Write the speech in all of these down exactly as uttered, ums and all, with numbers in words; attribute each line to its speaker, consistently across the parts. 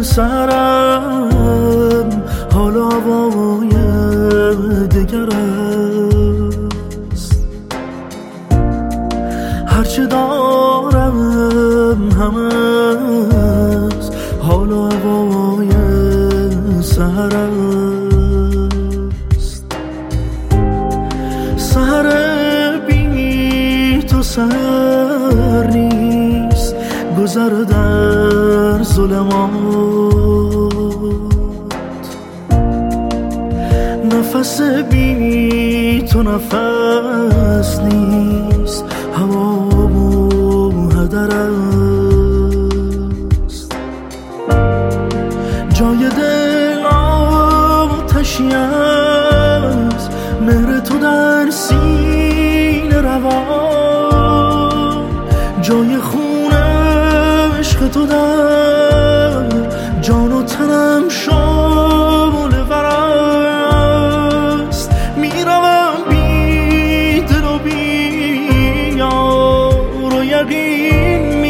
Speaker 1: سرم حال هوای دگر است. هرچه دارم هم از حال هوای سحر است. سحر بی تو سحر نیست، گذر در ظلمات. نفس بی تو نفس نیست، هوا و هدر است. جای دل آتشی است، مهر تو در سینه روان. جای خون عشق تو در جان و تنم شعله ور است. میروم بی دل و بی یار و یقین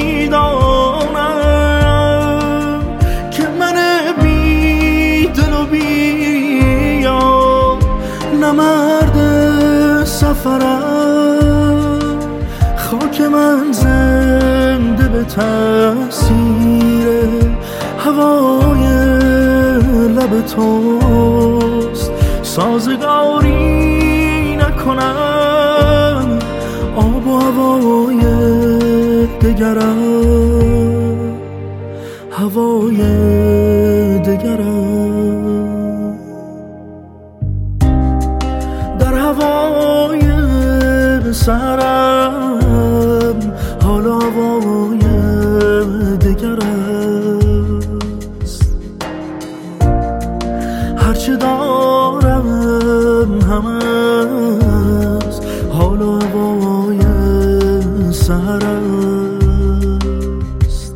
Speaker 1: میدانم که من بی دل و بی یار نه مرد سفرم. خاک من زنده به تأثیر هوای لب توست. سازگاری نکنم آب و هوای دگرم، هوای دگرم. در هوای سرم حال هوای دگر است. هرچه دارم هم از حال هوای سحر است.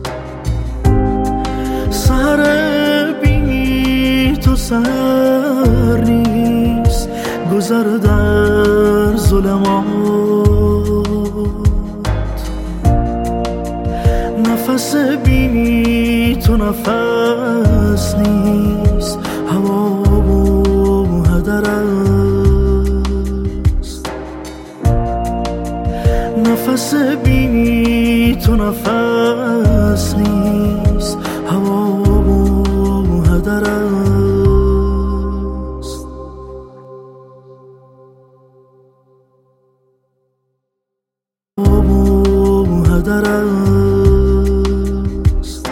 Speaker 1: سحر بی تو سحر نیست، گذر در ظلمات. نفس بی تو نفس نیست، هوا و هدر است. نفس بی تو نفس نیست، هوا و هدر است. هوا و هدر است.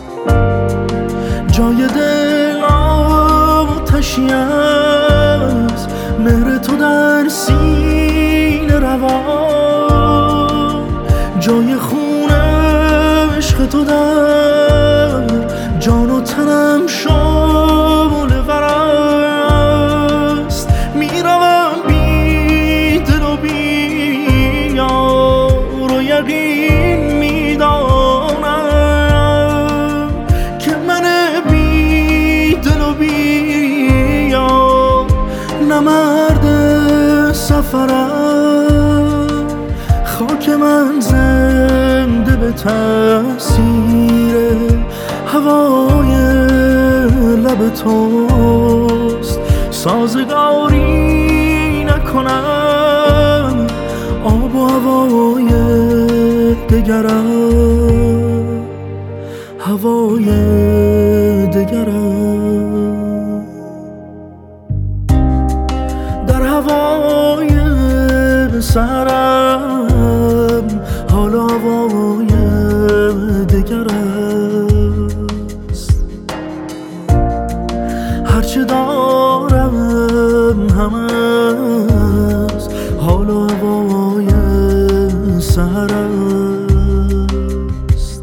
Speaker 1: جای دل آتشی است، مهر تو در سینه روان. جای خون عشق تو در جان و تنم شعله ور است. میروم بی دل و بی یار و یقین میدانم که من بی دل و بی یار نه مرد سفرم. خاک من زنده به تأثیر هوای لب توست. سازگاری نکنم آب و هوای دگرم، هوای دگرم. در هوای سرم حال هوای دگر است. هرچه دارم هم از حال هوای سحر است.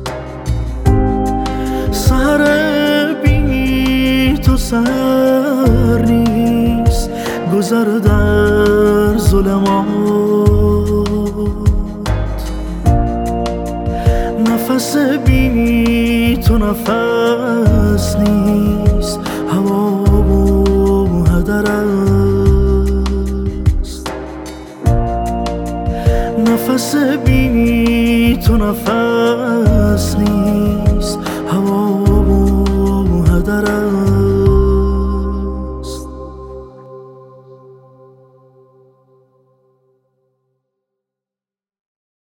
Speaker 1: سحر بی تو سحر نیست، گذر در ظلمات. نفس بی تو نفس نیست، هوا و هدر است. نفس بی تو نفس نیست،